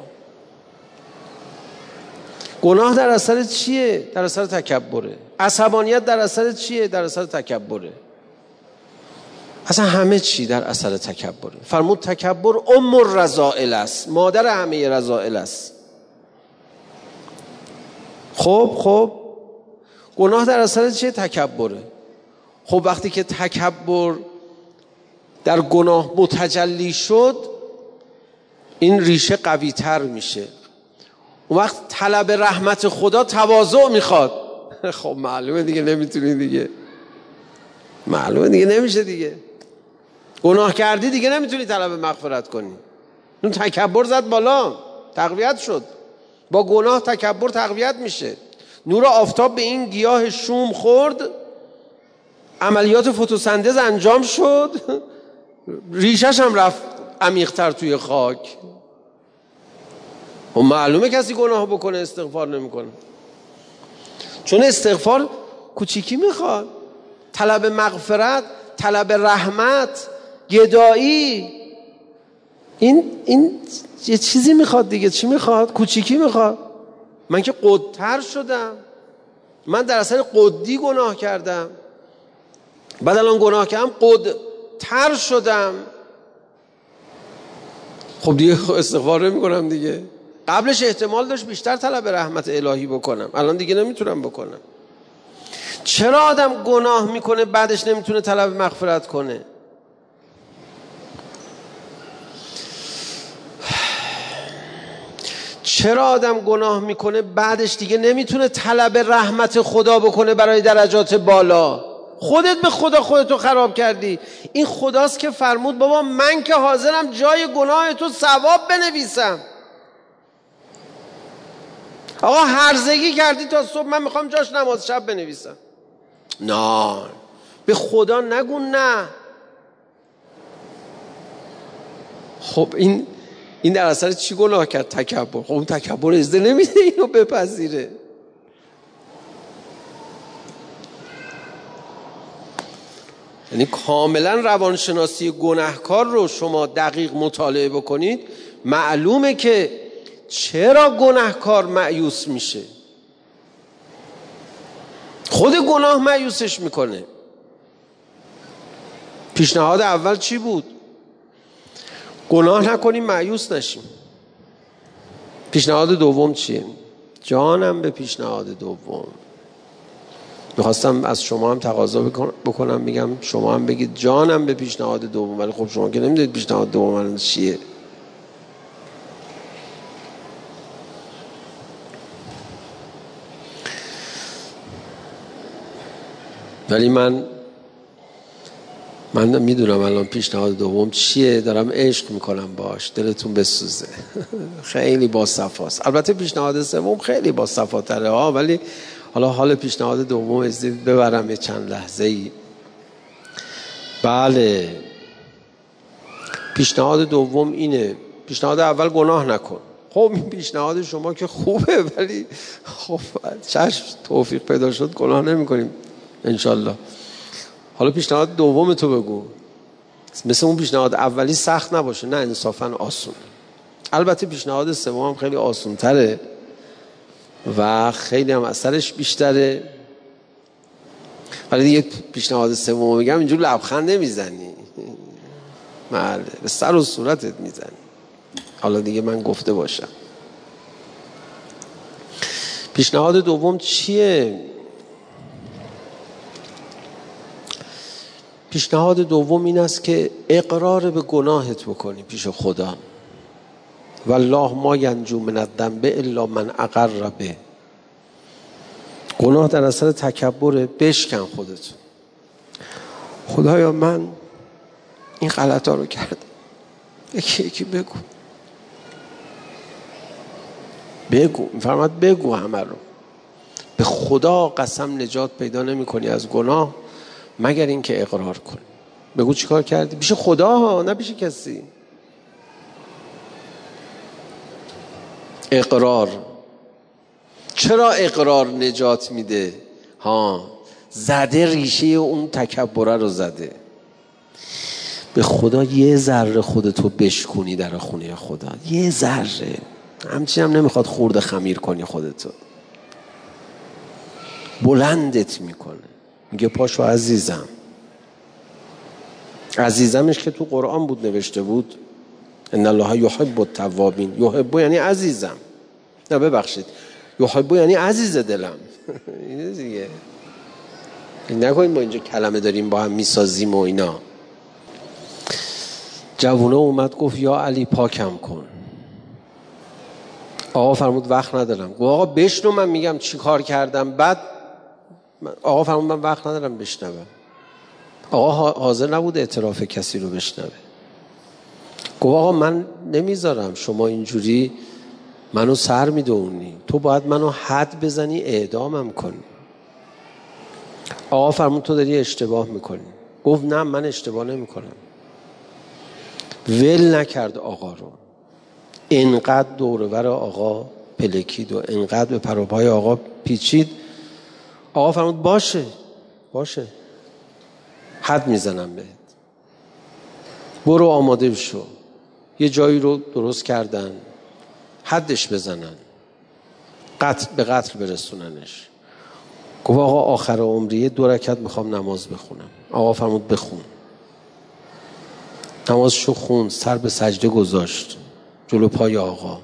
گناه در اثر چیه؟ در اثر تکبره. عصبانیت در اثر چیه؟ در اثر تکبره. اصلا همه چی در اثر تکبره. فرمود تکبر ام الرذائل است، مادر همه رذائل است. خب خب گناه در اثر چیه؟ تکبره. خب وقتی که تکبر در گناه متجلی شد این ریشه قوی تر میشه. اون وقت طلب رحمت خدا تواضع میخواد. خب معلومه دیگه نمیتونی دیگه، معلومه دیگه نمیشه دیگه. گناه کردی دیگه نمیتونی طلب مغفرت کنی. اون تکبر زد بالا، تقویت شد. با گناه تکبر تقویت میشه. نور آفتاب به این گیاه شوم خورد، عملیات فتوسنتز انجام شد، ریشش هم رفت عمیق‌تر توی خاک. و معلومه کسی گناه بکنه استغفار نمیکنه، چون استغفار کوچیکی میخواد. طلب مغفرت، طلب رحمت، گدایی، این این یه چیزی میخواد دیگه. چی میخواد؟ کوچیکی میخواد. من که قدتر شدم، من در اثر قدی گناه کردم، بعد الان گناه کردم قدتر شدم، خب دیگه استغفار نمیکنم دیگه. قبلش احتمال داشت بیشتر طلب رحمت الهی بکنم، الان دیگه نمیتونم بکنم. چرا آدم گناه میکنه بعدش نمیتونه طلب مغفرت کنه؟ چرا آدم گناه میکنه بعدش دیگه نمیتونه طلب رحمت خدا بکنه برای درجات بالا؟ خودت به خدا خودتو خراب کردی. این خداست که فرمود بابا من که حاضرم جای گناه تو ثواب بنویسم. آقا هرزگی کردی تا صبح، من میخوام جاش نماز شب بنویسم. نه، به خدا نگو نه. خب این این در اثر چی گناه کرد؟ تکبر. خب اون تکبر اجازه نمیده اینو بپذیره. یعنی کاملا روانشناسی گناهکار رو شما دقیق مطالعه بکنید، معلومه که چرا گناهکار مایوس میشه. خود گناه مایوسش میکنه. پیشنهاد اول چی بود؟ گناه نکنیم مایوس نشیم. پیشنهاد دوم چیه؟ جانم به پیشنهاد دوم. میخواستم از شما هم تقاضا بکنم، میگم شما هم بگید جانم به پیشنهاد دوم، ولی خب شما که نمیدونید پیشنهاد دوم چیه. ولی من من میدونم الان پیشنهاد دوم چیه، دارم عشق میکنم باش، دلتون بسوزه. خیلی با صفاست. البته پیشنهاد سوم خیلی با صفاتره ها، ولی حالا حال پیشنهاد دوم ازدید ببرم یه چند لحظه ای. بله، پیشنهاد دوم اینه. پیشنهاد اول گناه نکن. خب این پیشنهاد شما که خوبه، ولی خب چشم توفیق پیدا شد گناه نمی کنیم انشالله. حالا پیشنهاد دوم تو بگو. مثل اون پیشنهاد اولی سخت نباشه، نه انصافا آسون. البته پیشنهاد سوم هم خیلی آسون تره و خیلی هم اثرش بیشتره، ولی دیگه پیشنهاد سوم میگم اینجور لبخند نمیزنی، بله به سر و صورتت میزنی. حالا دیگه من گفته باشم. پیشنهاد دوم چیه؟ پیشنهاد دوم این است که اقرار به گناهت بکنی پیش خدا. والله ما ینجو من الذنب الا من اقر به. گناه در اثر تکبره، بشکن خودت. خدایا من این غلطا رو کردم، یکی یکی بگو بگو میفرماد بگو همه رو. به خدا قسم نجات پیدا نمی کنی از گناه مگر این که اقرار کن. بگو چیکار کردی؟ پیش خدا ها، نه پیش کسی. اقرار. چرا اقرار نجات میده؟ ها، زده ریشه اون تکبره رو زده. به خدا یه ذره خودتو بشکونی در خونه خدا، یه ذره. همچین هم نمیخواد خورده خمیر کنی خودتو. بلندت میکنه، میگه پاشو عزیزم. عزیزمش که تو قرآن بود نوشته بود ان الله یحب التوابین. یحب یعنی عزیزم، نه ببخشید یحب یعنی عزیز دلم. اینه دیگه. نکنید ما اینجا کلمه داریم با هم میسازیم و اینا. جوونه اومد گفت یا علی پاکم کن. آقا فرمود وقت ندارم. گفت آقا بشنو من میگم چی کار کردم. بعد آقا فرمود من وقت ندارم بشنوم. آقا حاضر نبود اعتراف کسی رو بشنوه. گفت آقا من نمیذارم شما اینجوری منو سر میدونی، تو باید منو حد بزنی اعدامم کنی. آقا فرمود تو داری اشتباه میکنی. گفت نه من اشتباه نمیکنم. ول نکرد آقا رو. انقدر دورور آقا پلکید و انقدر به پروپای آقا پیچید. آقا فرمود باشه باشه حد میزنم بهت، برو آماده شو. یه جایی رو درست کردن حدش بزنن، قتل به قتل برسوننش. گفت آقا آخر عمریه دو رکعت میخوام نماز بخونم. آقا فرمود بخون. نمازشو خوند، سر به سجده گذاشت جلو پای آقا.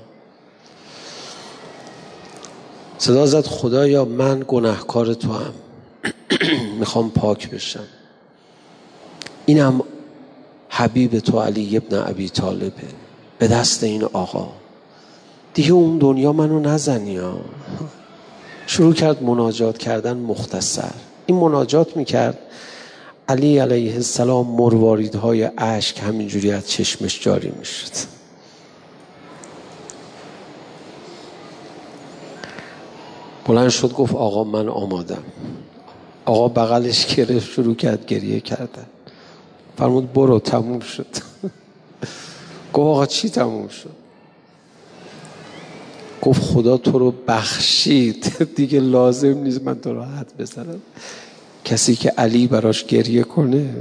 صدا زد خدایا من گناهکار تو هم میخوام پاک بشم. اینم حبیب تو علی ابن ابی طالبه به دست این آقا. دیگه اون دنیا منو نزنی ها. شروع کرد مناجات کردن مختصر. این مناجات میکرد، علی علیه السلام مرواریدهای اشک همینجوری از چشمش جاری میشد. بلند شد گفت آقا من آمادم. آقا بغلش گرفت شروع کرد گریه کردن. فرمود برو تموم شد. گفت آقا چی تموم شد؟ گفت خدا تو رو بخشید، دیگه لازم نیست من تو رو حد بزنم. کسی که علی براش گریه کنه.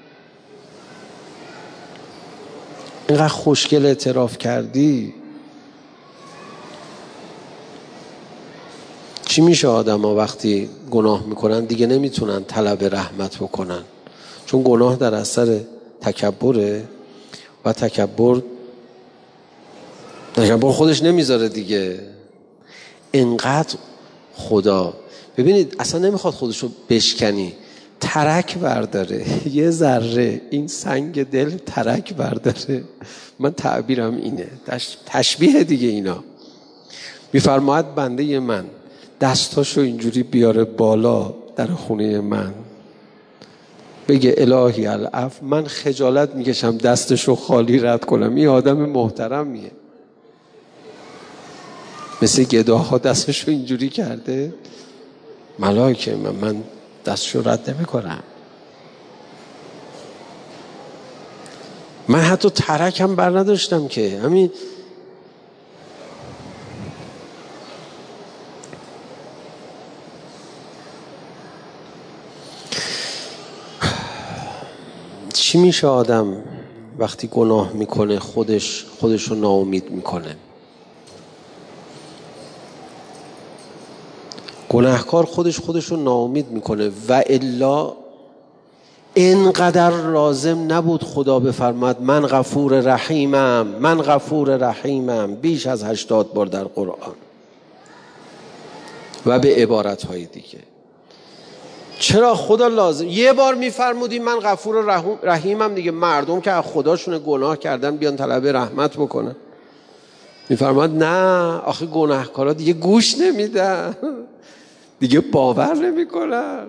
اینقدر خوشگل اعتراف کردی. چی میشه آدم ها وقتی گناه میکنن دیگه نمیتونن طلب رحمت بکنن؟ چون گناه در اثر تکبره و تکبر تکبر خودش نمیذاره دیگه. اینقدر خدا، ببینید اصلا نمیخواد خودشو بشکنی، ترک برداره، یه ذره این سنگ دل ترک برداره. من تعبیرم اینه، تشبیه دیگه اینا. میفرماید بنده من دستاشو اینجوری بیاره بالا در خونه من، بگه الهی العفو، من خجالت میکشم دستشو خالی رد کنم. این آدم محترمیه. مثل گداها دستشو اینجوری کرده، ملائکه من, من دستشو رد نمی کنم. من حتی ترک هم بر نداشتم که همین چی میشه آدم وقتی گناه میکنه خودش خودشو ناامید میکنه؟ گناهکار خودش خودشو ناامید میکنه. و الا اینقدر لازم نبود خدا بفرماد من غفور رحیمم، من غفور رحیمم بیش از هشتاد بار در قرآن و به عبارتهای دیگه. چرا خدا لازم یه بار میفرمودی من غفور رحیمم دیگه؟ مردم که از خداشون گناه کردن بیان طلب رحمت بکنن. میفرماد نه، آخه گناهکارا دیگه گوش نمیدن، دیگه باور نمیکنن.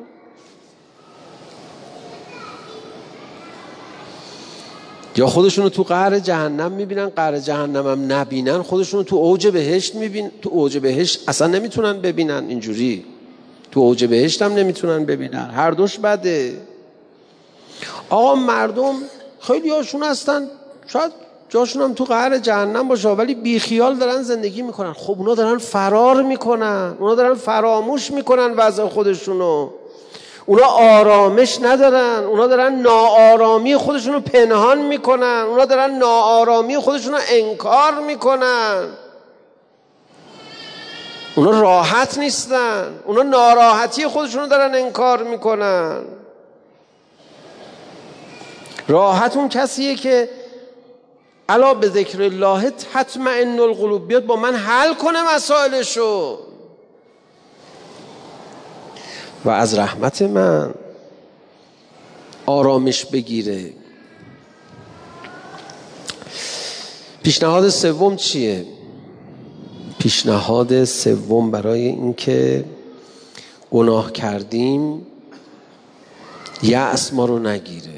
یا خودشونو تو قعر جهنم میبینن، قعر جهنم هم نبینن، خودشونو تو اوج بهشت میبینن. تو اوج بهشت اصلا نمیتونن ببینن، اینجوری تو اوج بهشت هم نمیتونن ببینن. هر دوش بده. آقا مردم خیلی هاشون هستن شاید جاشون هم تو قعر جهنم باشه ولی بیخیال دارن زندگی میکنن. خب اونا دارن فرار میکنن، اونا دارن فراموش میکنن وضع خودشونو، اونا آرامش ندارن، اونا دارن ناآرامی خودشونو پنهان میکنن، اونا دارن ناآرامی خودشونو انکار میکنن، اونا راحت نیستن، اونا ناراحتی خودشونو دارن انکار میکنن. راحت اون کسیه که الا به ذکر الله تطمئن القلوب، بیاد با من حل کنه مسائلشو و از رحمت من آرامش بگیره. پیشنهاد سوم چیه؟ پیشنهاد سوم برای اینکه گناه کردیم یأس ما رو نگیره.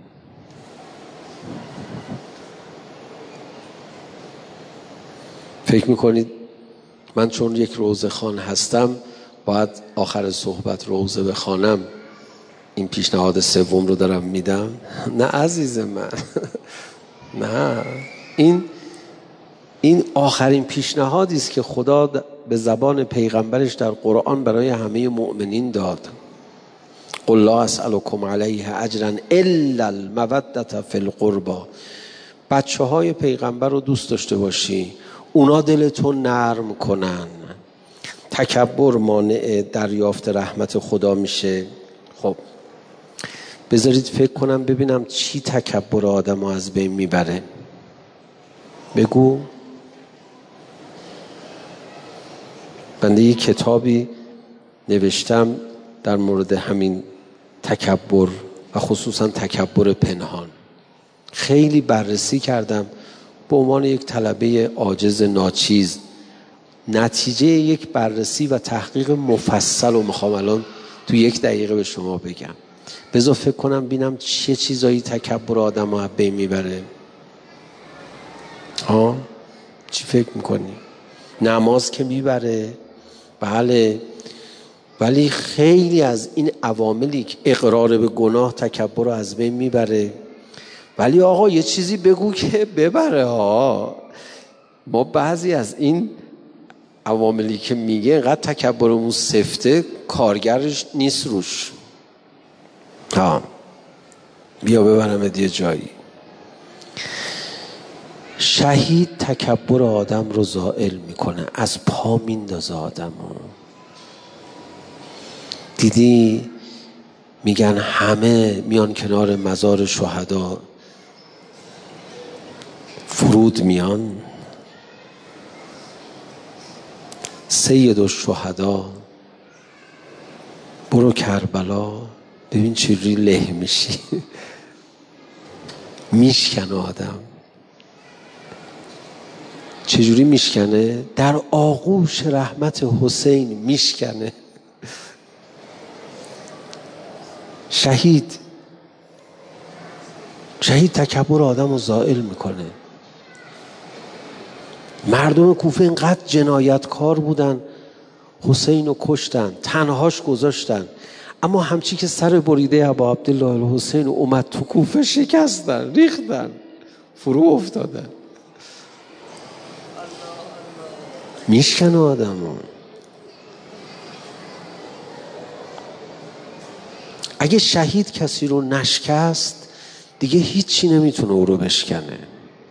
فکر میکنید من چون یک روزه خوان هستم باید آخر صحبت روزه بخوانم این پیشنهاد سوم رو دارم میدم؟ نه عزیز من، نه. این این آخرین پیشنهادی است که خدا به زبان پیغمبرش در قرآن برای همه مؤمنین داد. قل لا اسألکم علیه اجرا الا المودة فی القربى. بچه های پیغمبر رو دوست داشته باشی، اونا دلتو نرم کنن. تکبر مانع دریافت رحمت خدا میشه. خب بذارید فکر کنم ببینم چی تکبر آدم رو از بین میبره. بگو. بنده یک کتابی نوشتم در مورد همین تکبر و خصوصا تکبر پنهان. خیلی بررسی کردم به عنوان یک طلبه عاجز ناچیز. نتیجه یک بررسی و تحقیق مفصل و میخوام الان تو یک دقیقه به شما بگم. بذار فکر کنم بینم چه چیزایی تکبر آدم رو بین میبره. ها چی فکر میکنی؟ نماز که میبره، بله، ولی خیلی از این عواملی که اقرار به گناه تکبر رو از بین میبره. ولی آقا یه چیزی بگو که ببره ها. ما بعضی از این عواملی که میگه اینقدر تکبرمون سفته کارگرش نیست روش. ها بیا ببرم یه جایی. شهید تکبر آدم رو زائل میکنه، از پا میندازه آدم رو. دیدی میگن همه میان کنار مزار شهدا فرود میان. سید الشهدا برو کربلا ببین چجوری له میشی. میشکنه آدم، چجوری میشکنه؟ در آغوش رحمت حسین میشکنه. شهید شهید تکبر آدم رو زائل میکنه. مردم کوفه اینقدر جنایتکار بودن، حسین رو کشتن، تنهاش گذاشتن، اما همچی که سر بریده ابا عبدالله الحسین اومد تو کوفه شکستن، ریختن، فرو افتادن. میشکنه آدمو. اگه شهید کسی رو نشکست دیگه هیچی نمیتونه او رو بشکنه.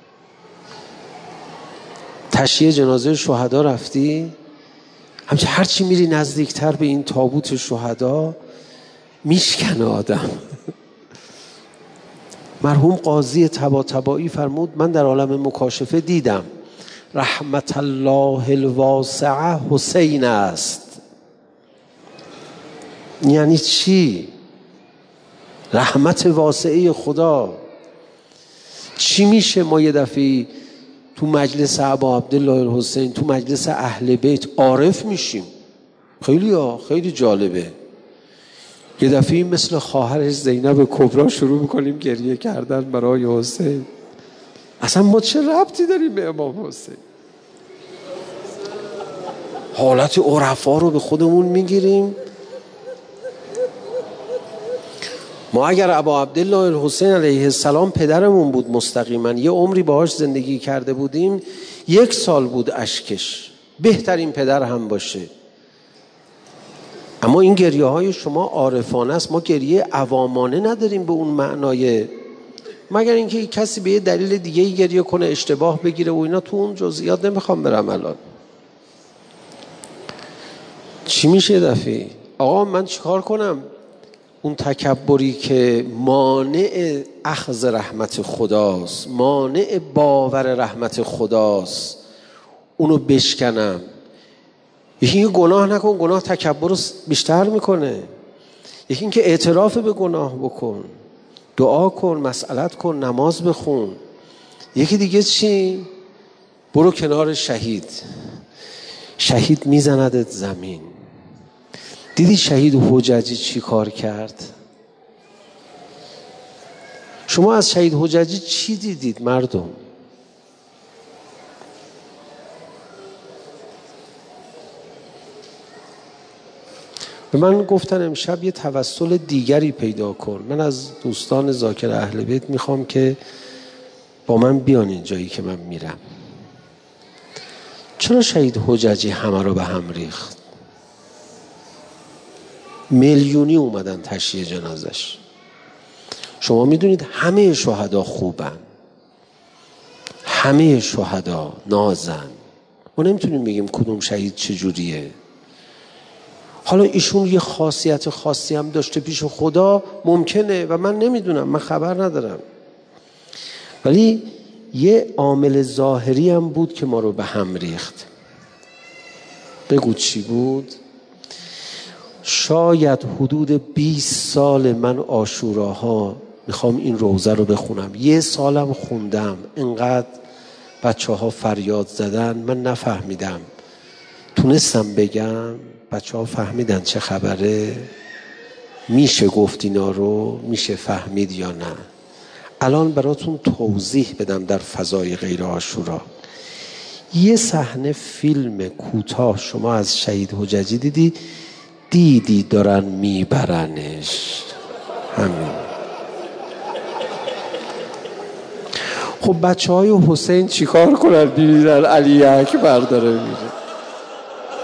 تشییع جنازه شهدا رفتی، همچه هرچی میری نزدیکتر به این تابوت شهدا میشکنه آدم. مرحوم قاضی طباطبایی فرمود من در عالم مکاشفه دیدم رحمت الله الواسعه حسین است. یعنی چی؟ رحمت واسعه خدا. چی میشه ما یه دفعه تو مجلس ابا عبدالله الحسین، تو مجلس اهل بیت عارف میشیم؟ خیلی ها خیلی جالبه. یه دفعه مثل خواهرش زینب کبرا شروع میکنیم گریه کردن برای حسین. اصلا ما چه ربطی داریم به امام حسین؟ حالت عرفا رو به خودمون میگیریم. ما اگر ابا عبدالله الحسین علیه السلام پدرمون بود مستقیما، یه عمری باهاش زندگی کرده بودیم، یک سال بود اشکش، بهترین پدر هم باشه. اما این گریه های شما عارفانه است، ما گریه عوامانه نداریم به اون معنای، مگر اینکه کسی به یه دلیل دیگه ای گریه کنه اشتباه بگیره و اینا. تو اون جزئیات نمیخوام برم الان. چی میشه دفعه؟ آقا من چیکار کنم؟ اون تکبری که مانع اخذ رحمت خداست، مانع باور رحمت خداست، اونو بشکنم. یکی اینکه گناه نکن، گناه تکبر رو بیشتر میکنه. یکی اینکه اعتراف به گناه بکن، دعا کن، مسئلت کن، نماز بخون. یکی دیگه چی؟ برو کنار شهید. شهید میزندت زمین. دیدی شهید حججی چی کار کرد؟ شما از شهید حججی چی دیدید مردم؟ به من گفتن امشب یه توسل دیگری پیدا کن. من از دوستان ذاکر اهل بیت میخوام که با من بیان این جایی که من میرم. چرا شهید حججی همه رو به هم ریخت؟ میلیونی اومدن تشییع جنازش. شما میدونید همه شهدا خوبن، همه شهدا نازن. ما نمیتونیم بگیم کدوم شهید چجوریه. حالا ایشون یه خاصیت خاصی هم داشته پیش خدا، ممکنه، و من نمیدونم، من خبر ندارم، ولی یه عامل ظاهری هم بود که ما رو به هم ریخت. بگو چی بود؟ شاید حدود بیست سال من عاشوراها میخوام این روزه رو بخونم، یه سالم خوندم، انقدر بچه ها فریاد زدن من نفهمیدم، تونستم بگم بچه ها فهمیدن چه خبره؟ میشه گفت اینا رو؟ میشه فهمید یا نه؟ الان براتون توضیح بدم در فضای غیر عاشورا. یه صحنه فیلم کوتاه شما از شهید حججی دیدی؟ دیدی دارن میبرنش، همین. خب بچه های حسین چیکار کنن؟ بیمیدن علی اکبر داره میره،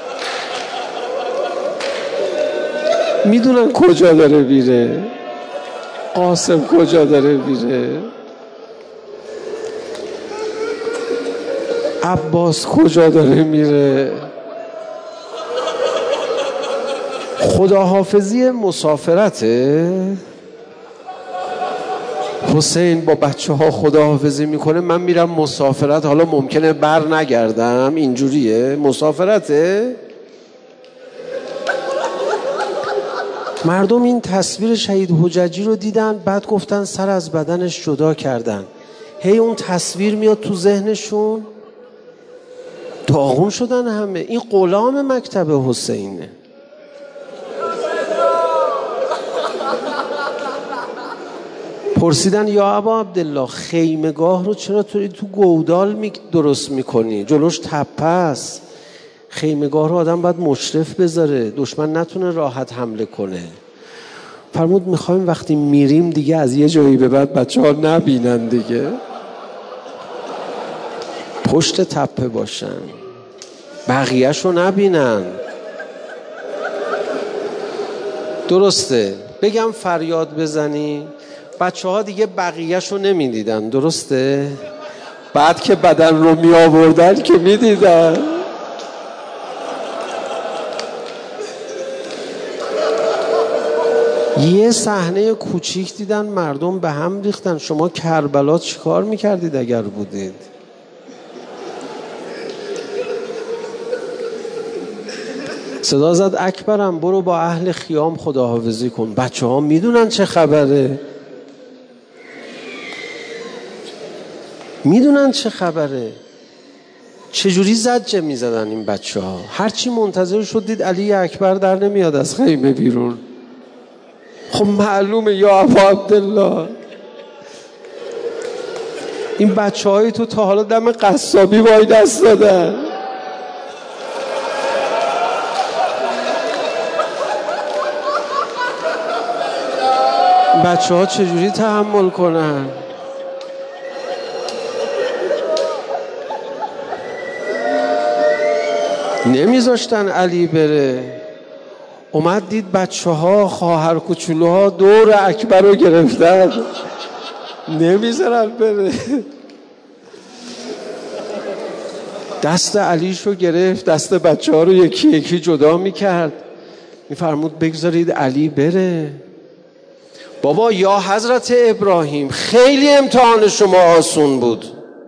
میدونن کجا داره میره. قاسم کجا داره میره؟ عباس کجا داره میره؟ خداحافظی مسافرته. حسین با بچه ها خداحافظی میکنه، من میرم مسافرت، حالا ممکنه بر نگردم، اینجوریه مسافرته. مردم این تصویر شهید حججی رو دیدن، بعد گفتن سر از بدنش جدا کردن. هی اون تصویر میاد تو ذهنشون، داغون شدن همه. این غلام مکتب حسینه. پرسیدن یا ابا عبدالله خیمگاه رو چرا تو تو گودال می درست میکنی؟ جلوش تپه است. خیمگاه رو آدم باید مشرف بذاره، دشمن نتونه راحت حمله کنه. فرمود میخوایم وقتی میریم دیگه از یه جایی به بعد بچه ها نبینن دیگه، پشت تپه باشن، بقیه‌شو نبینن. درسته بگم فریاد بزنی، بچه ها دیگه بقیه‌شو نمیدیدن، درسته؟ بعد که بدن رو می آوردن که میدیدن. یه صحنه کوچیک دیدن، مردم به هم ریختن. شما کربلا چی کار میکردید اگر بودید؟ صدا زد اکبرم برو با اهل خیام خداحافظی کن. بچه ها میدونن چه خبره، میدونن چه خبره. چجوری زجه میزدن این بچه ها؟ هرچی منتظر شد دید علی اکبر در نمیاد از خیمه بیرون. خب معلومه یا ابا عبدالله این بچه های تو تا حالا دم قصابی وای دست دادن. بچه ها چجوری تحمل کنن؟ نمیذاشتن علی بره. اومد دید بچه ها خواهر کوچولوها دور اکبر رو گرفتن، نمیذارن بره. دست علیشو گرفت، دست بچه ها رو یکی یکی جدا میکرد. میفرمود بگذارید علی بره. بابا یا حضرت ابراهیم خیلی امتحان شما آسون بود،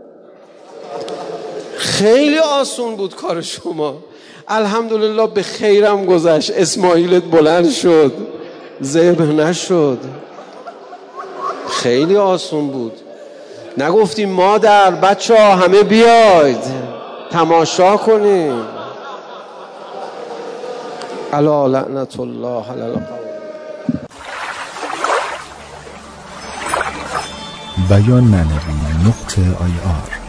خیلی آسون بود کار شما. الحمدلله به خیرم گذشت، اسماعیلت بلند شد، ذبح نشد. خیلی آسون بود. نگفتیم مادر بچه ها همه بیاید تماشا کنیم. الا لعنت الله علی القوم. بیان معنوی نقطه آی آر